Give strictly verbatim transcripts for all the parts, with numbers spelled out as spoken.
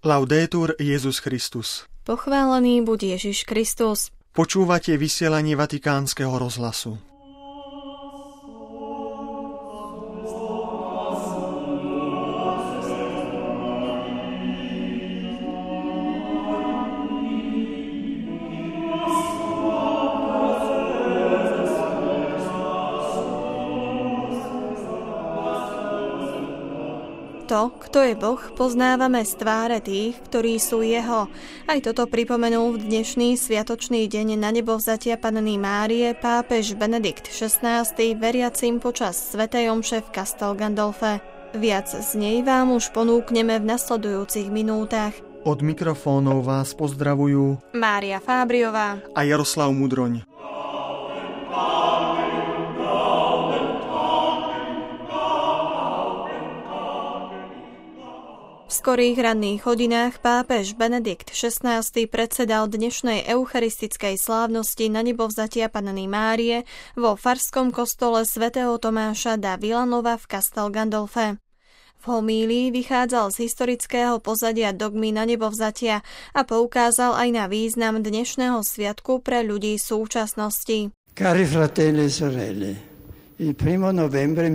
Laudetur Jesus Christus. Pochválený buď Ježiš Kristus. Počúvate vysielanie Vatikánskeho rozhlasu. To, kto je Boh, poznávame z tváre tých, ktorí sú jeho. Aj toto pripomenul v dnešný sviatočný deň na nebovzatia Panny Márie pápež Benedikt šestnásty veriacim počas svätej omše v Castel Gandolfe. Viac z nej vám už ponúkneme v nasledujúcich minútach. Od mikrofónov vás pozdravujú Mária Fábriová a Jaroslav Mudroň. V skorých ranných hodinách pápež Benedikt šestnásty predsedal dnešnej eucharistickej slávnosti na nebovzatia Panny Márie vo farskom kostole svätého Tomáša da Villanova v Castel Gandolfe. V homílii vychádzal z historického pozadia dogmy na nebovzatia a poukázal aj na význam dnešného sviatku pre ľudí súčasnosti. Cari fratelli e sorelle, il primo novembre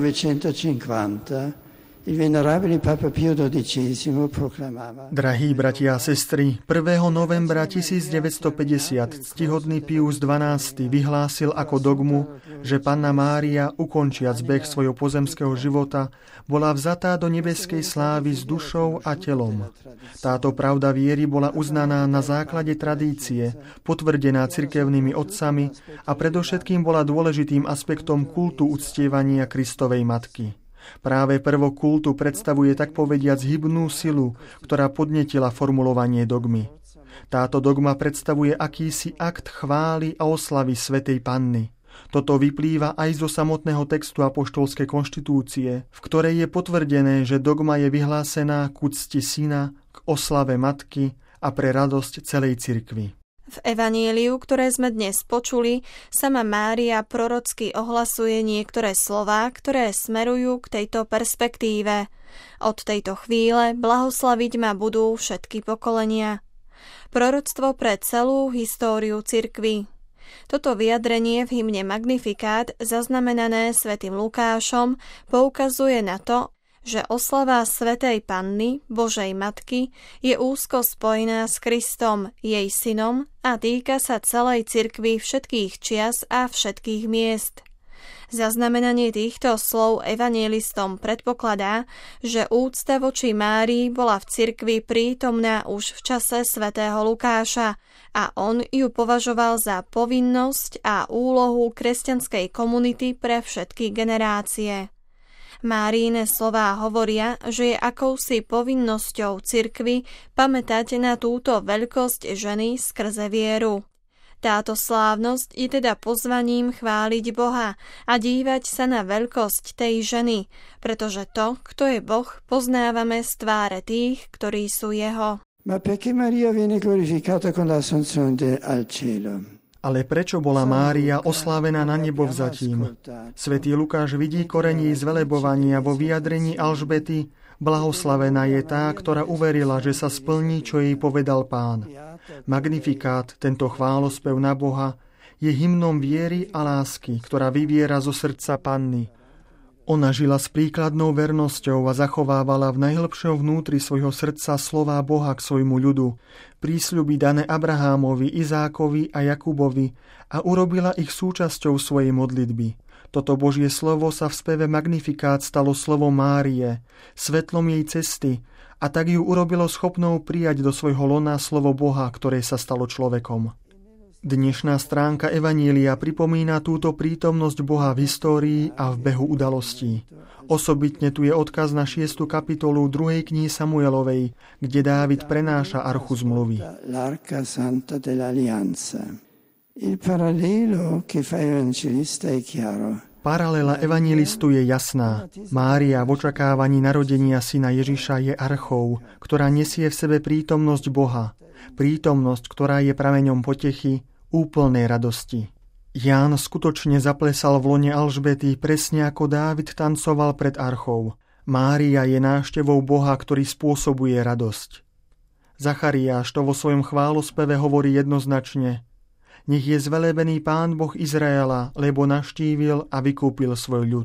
millenovecentocinquanta il venerabile Papa Pio dodicesimo proclamava. Drahí bratia a sestry, prvého novembra tisícdeväťstopäťdesiat ctihodný Pius dvanásty vyhlásil ako dogmu, že Panna Mária, ukončiac beh svojho pozemského života, bola vzatá do nebeskej slávy s dušou a telom. Táto pravda viery bola uznaná na základe tradície, potvrdená cirkevnými otcami a predovšetkým bola dôležitým aspektom kultu uctievania Kristovej matky. Práve prvok kultu predstavuje tak povediac hybnú silu, ktorá podnetila formulovanie dogmy. Táto dogma predstavuje akýsi akt chvály a oslavy svätej Panny. Toto vyplýva aj zo samotného textu apoštolskej konštitúcie, v ktorej je potvrdené, že dogma je vyhlásená k úcti syna, k oslave matky a pre radosť celej cirkvi. V evaníliu, ktoré sme dnes počuli, sama Mária prorocky ohlasuje niektoré slová, ktoré smerujú k tejto perspektíve. Od tejto chvíle blahoslaviť ma budú všetky pokolenia. Proroctvo pre celú históriu cirkvi. Toto vyjadrenie v hymne Magnifikát, zaznamenané svätým Lukášom, poukazuje na to, že oslava svätej Panny, Božej Matky, je úzko spojená s Kristom, jej synom, a týka sa celej cirkvi všetkých čias a všetkých miest. Zaznamenanie týchto slov evanjelistom predpokladá, že úcta voči Márii bola v cirkvi prítomná už v čase svätého Lukáša a on ju považoval za povinnosť a úlohu kresťanskej komunity pre všetky generácie. Máriine slová hovoria, že je akousi povinnosťou cirkvi pamätať na túto veľkosť ženy skrze vieru. Táto slávnosť je teda pozvaním chváliť Boha a dívať sa na veľkosť tej ženy, pretože to, kto je Boh, poznávame z tváre tých, ktorí sú jeho. Ma perché Maria viene glorificata con l'assunzione al cielo? Ale prečo bola Mária oslávená na nebovzatím? Svätý Lukáš vidí koreň jej zvelebovania vo vyjadrení Alžbety: blahoslavená je tá, ktorá uverila, že sa splní, čo jej povedal Pán. Magnifikát, tento chválospev na Boha, je hymnom viery a lásky, ktorá vyviera zo srdca Panny. Ona žila s príkladnou vernosťou a zachovávala v najhlbšom vnútri svojho srdca slová Boha k svojmu ľudu, prísľuby dané Abrahámovi, Izákovi a Jakubovi, a urobila ich súčasťou svojej modlitby. Toto Božie slovo sa v speve Magnifikát stalo slovom Márie, svetlom jej cesty, a tak ju urobilo schopnou prijať do svojho lona slovo Boha, ktoré sa stalo človekom. Dnešná stránka Evanília pripomína túto prítomnosť Boha v histórii a v behu udalostí. Osobitne tu je odkaz na šiestu kapitolu druhej knihy Samuelovej, kde Dávid prenáša archu zmluvy. Paralela evanjelistu je jasná. Mária v očakávaní narodenia syna Ježiša je archou, ktorá nesie v sebe prítomnosť Boha. Prítomnosť, ktorá je prameňom potechy, úplnej radosti. Ján skutočne zaplesal v lone Alžbety, presne ako Dávid tancoval pred archou. Mária je návštevou Boha, ktorý spôsobuje radosť. Zachariáš to vo svojom chválospeve hovorí jednoznačne. Nech je zvelebený Pán Boh Izraela, lebo navštívil a vykúpil svoj ľud.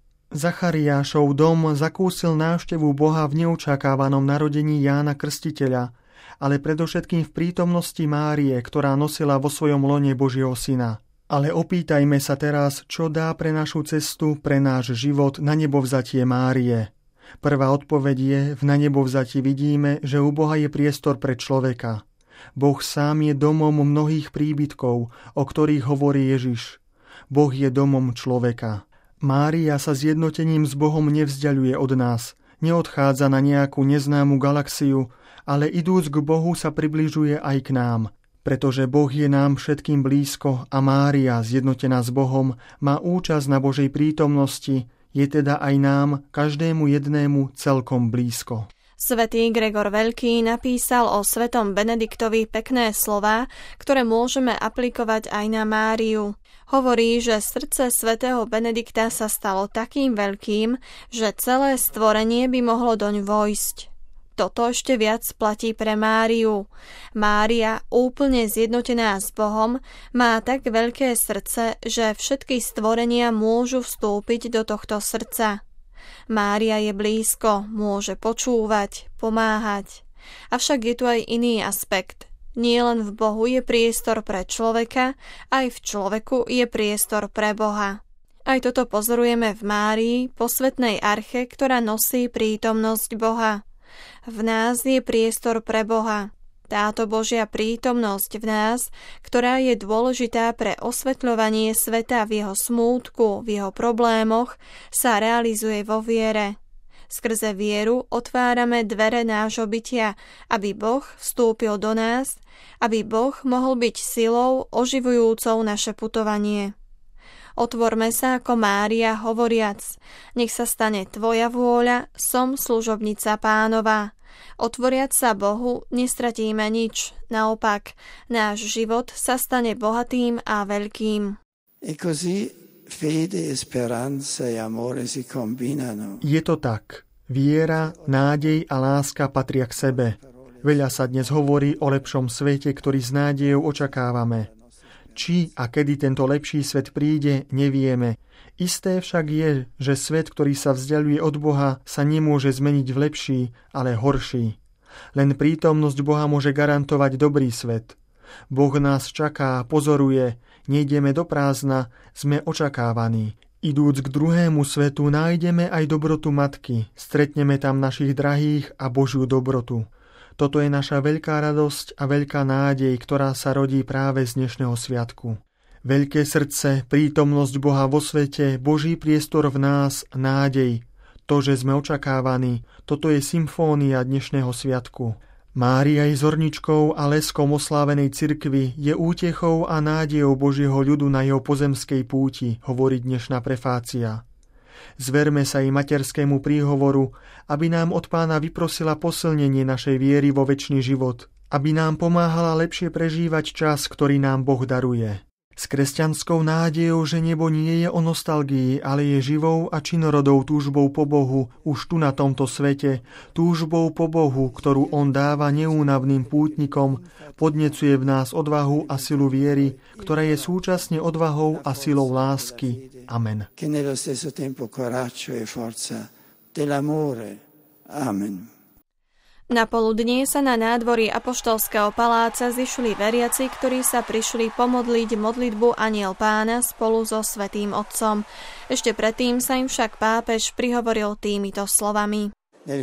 Zachariášov dom zakúsil návštevu Boha v neočakávanom narodení Jána Krstiteľa, ale predovšetkým v prítomnosti Márie, ktorá nosila vo svojom lone Božieho syna. Ale opýtajme sa teraz, čo dá pre našu cestu, pre náš život na nebovzatie Márie. Prvá odpoveď je, v na nebovzati vidíme, že u Boha je priestor pre človeka. Boh sám je domom mnohých príbytkov, o ktorých hovorí Ježiš. Boh je domom človeka. Mária sa zjednotením s Bohom nevzdialuje od nás, neodchádza na nejakú neznámu galaxiu, ale idúc k Bohu sa približuje aj k nám, pretože Boh je nám všetkým blízko a Mária, zjednotená s Bohom, má účasť na Božej prítomnosti, je teda aj nám, každému jednému, celkom blízko. Svätý Gregor Veľký napísal o svätom Benediktovi pekné slová, ktoré môžeme aplikovať aj na Máriu. Hovorí, že srdce svätého Benedikta sa stalo takým veľkým, že celé stvorenie by mohlo doň vojsť. Toto ešte viac platí pre Máriu. Mária, úplne zjednotená s Bohom, má tak veľké srdce, že všetky stvorenia môžu vstúpiť do tohto srdca. Mária je blízko, môže počúvať, pomáhať. Avšak je tu aj iný aspekt. Nie len v Bohu je priestor pre človeka, aj v človeku je priestor pre Boha. Aj toto pozorujeme v Márii, posvätnej arche, ktorá nosí prítomnosť Boha. V nás je priestor pre Boha. Táto Božia prítomnosť v nás, ktorá je dôležitá pre osvetľovanie sveta v jeho smútku, v jeho problémoch, sa realizuje vo viere. Skrze vieru otvárame dvere nášho bytia, aby Boh vstúpil do nás, aby Boh mohol byť silou oživujúcou naše putovanie. Otvorme sa ako Mária hovoriac, nech sa stane tvoja vôľa, som služobnica Pánova. Otvoriac sa Bohu nestratíme nič, naopak, náš život sa stane bohatým a veľkým. E così fede, speranza e amore si combinano. Je to tak. Viera, nádej a láska patria k sebe. Veľa sa dnes hovorí o lepšom svete, ktorý s nádejou očakávame. Či a kedy tento lepší svet príde, nevieme. Isté však je, že svet, ktorý sa vzdialuje od Boha, sa nemôže zmeniť v lepší, ale horší. Len prítomnosť Boha môže garantovať dobrý svet. Boh nás čaká, pozoruje, nejdeme do prázdna, sme očakávaní. Idúc k druhému svetu, nájdeme aj dobrotu matky, stretneme tam našich drahých a Božiu dobrotu. Toto je naša veľká radosť a veľká nádej, ktorá sa rodí práve z dnešného sviatku. Veľké srdce, prítomnosť Boha vo svete, Boží priestor v nás, nádej. To, že sme očakávaní, toto je symfónia dnešného sviatku. Mária je zorničkou a leskom oslávenej cirkvi, je útechou a nádejou Božieho ľudu na jeho pozemskej púti, hovorí dnešná prefácia. Zverme sa jej materskému príhovoru, aby nám od Pána vyprosila posilnenie našej viery vo večný život, aby nám pomáhala lepšie prežívať čas, ktorý nám Boh daruje. S kresťanskou nádejou, že nebo nie je o nostalgii, ale je živou a činorodou túžbou po Bohu už tu na tomto svete, túžbou po Bohu, ktorú On dáva neúnavným pútnikom, podnecuje v nás odvahu a silu viery, ktorá je súčasne odvahou a silou lásky. Amen. Amen. Na poludnie sa na nádvorí Apoštolského paláca zišli veriaci, ktorí sa prišli pomodliť modlitbu Anjel Pána spolu so Svätým Otcom. Ešte predtým sa im však pápež prihovoril týmito slovami.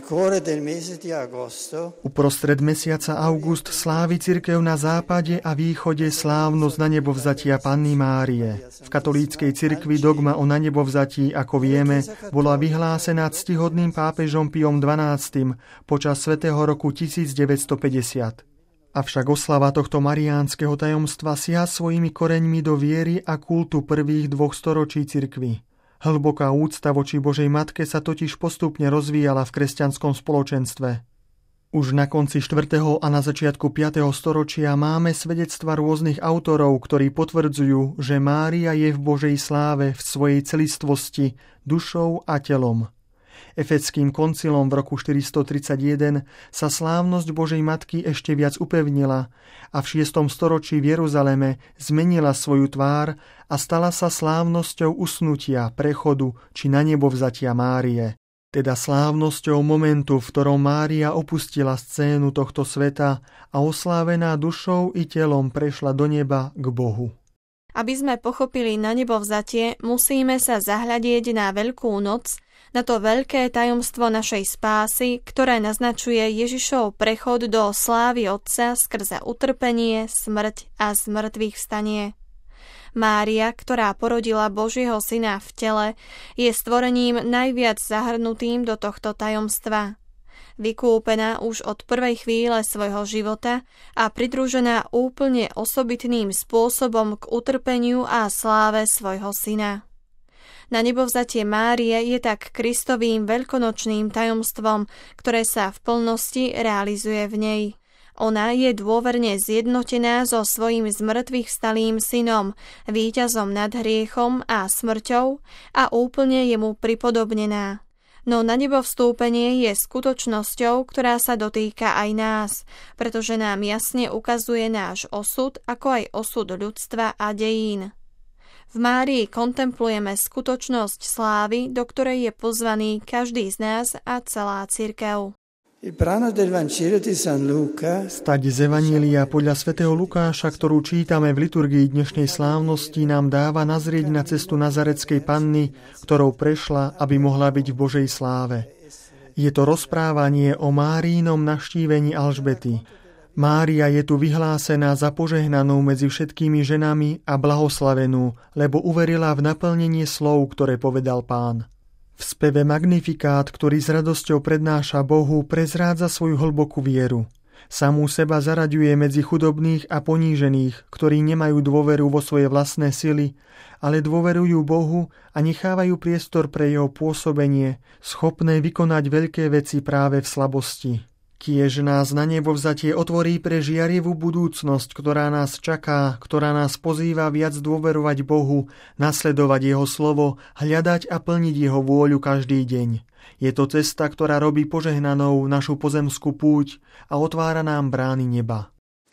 Uprostred mesiaca august slávi cirkev na západe a východe slávnosť na nebovzatia Panny Márie. V katolíckej cirkvi dogma o nanebovzatí, ako vieme, bola vyhlásená ctihodným pápežom Piom dvanástym počas svätého roku tisícdeväťstopäťdesiat. Avšak oslava tohto mariánskeho tajomstva siaha svojimi koreňmi do viery a kultu prvých dvoch storočí cirkvi. Hlboká úcta voči Božej Matke sa totiž postupne rozvíjala v kresťanskom spoločenstve. Už na konci štvrtého a na začiatku piateho storočia máme svedectva rôznych autorov, ktorí potvrdzujú, že Mária je v Božej sláve v svojej celistvosti, dušou a telom. Efeským koncilom v roku štyristotridsaťjeden sa slávnosť Božej Matky ešte viac upevnila a v šiestom storočí v Jeruzaleme zmenila svoju tvár a stala sa slávnosťou usnutia, prechodu či na nebo vzatia Márie. Teda slávnosťou momentu, v ktorom Mária opustila scénu tohto sveta a oslávená dušou i telom prešla do neba k Bohu. Aby sme pochopili na nebo vzatie, musíme sa zahľadieť na Veľkú noc, na to veľké tajomstvo našej spásy, ktoré naznačuje Ježišov prechod do slávy Otca skrze utrpenie, smrť a zmrtvých vstanie. Mária, ktorá porodila Božieho syna v tele, je stvorením najviac zahrnutým do tohto tajomstva. Vykúpená už od prvej chvíle svojho života a pridružená úplne osobitným spôsobom k utrpeniu a sláve svojho syna. Na nebovzatie Márie je tak Kristovým veľkonočným tajomstvom, ktoré sa v plnosti realizuje v nej. Ona je dôverne zjednotená so svojím zmrtvých vstalým synom, víťazom nad hriechom a smrťou a úplne je mu pripodobnená. No na nebo vstúpenie je skutočnosťou, ktorá sa dotýka aj nás, pretože nám jasne ukazuje náš osud, ako aj osud ľudstva a dejín. V Márii kontemplujeme skutočnosť slávy, do ktorej je pozvaný každý z nás a celá cirkev. Stať z Evanília podľa svätého Lukáša, ktorú čítame v liturgii dnešnej slávnosti, nám dáva nazrieť na cestu Nazaretskej panny, ktorou prešla, aby mohla byť v Božej sláve. Je to rozprávanie o Máriinom navštívení Alžbety. Mária je tu vyhlásená za požehnanú medzi všetkými ženami a blahoslavenú, lebo uverila v naplnenie slov, ktoré povedal Pán. V speve Magnifikát, ktorý s radosťou prednáša Bohu, prezrádza svoju hlbokú vieru. Samú seba zaraďuje medzi chudobných a ponížených, ktorí nemajú dôveru vo svoje vlastné sily, ale dôverujú Bohu a nechávajú priestor pre jeho pôsobenie, schopné vykonať veľké veci práve v slabosti. Kiež nás na nebo vzatie otvorí pre žiarivú budúcnosť, ktorá nás čaká, ktorá nás pozýva viac dôverovať Bohu, nasledovať jeho slovo, hľadať a plniť jeho vôľu každý deň. Je to cesta, ktorá robí požehnanou našu pozemskú púť a otvára nám brány neba.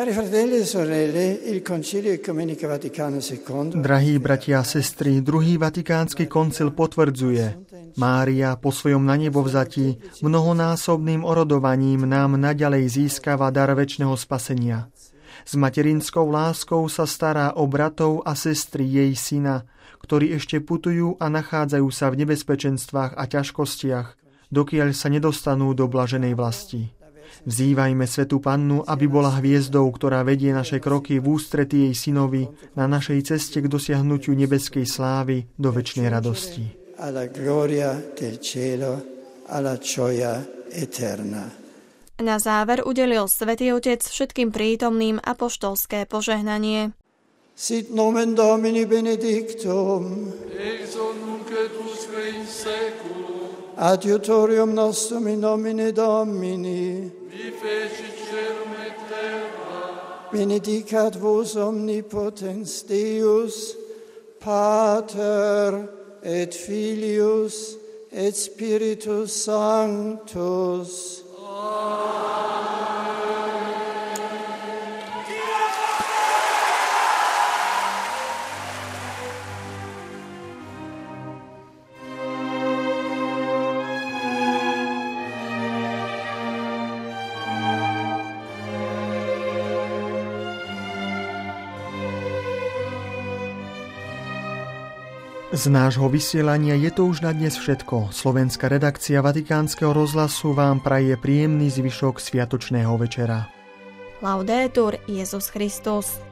Drahí bratia a sestry, druhý vatikánsky koncil potvrdzuje: Mária po svojom nanebovzatí mnohonásobným orodovaním nám naďalej získava dar večného spasenia. S materinskou láskou sa stará o bratov a sestry jej syna, ktorí ešte putujú a nachádzajú sa v nebezpečenstvách a ťažkostiach, dokiaľ sa nedostanú do blaženej vlasti. Vzývajme Svätú Pannu, aby bola hviezdou, ktorá vedie naše kroky v ústretí jej synovi na našej ceste k dosiahnutiu nebeskej slávy do večnej radosti. Na záver udelil Svätý Otec všetkým prítomným apoštolské požehnanie. Sit nomen Domini benedictum, ex hoc nunc et usque in seculum, adiutorium nostrum in nomine Domini, vi fecit caelum et terra, benedicat vos omnipotens Deus, Pater et Filius et Spiritus Sanctus. Z nášho vysielania je to už na dnes všetko. Slovenská redakcia Vatikánskeho rozhlasu vám praje príjemný zvyšok sviatočného večera. Laudetur Jesus Christus.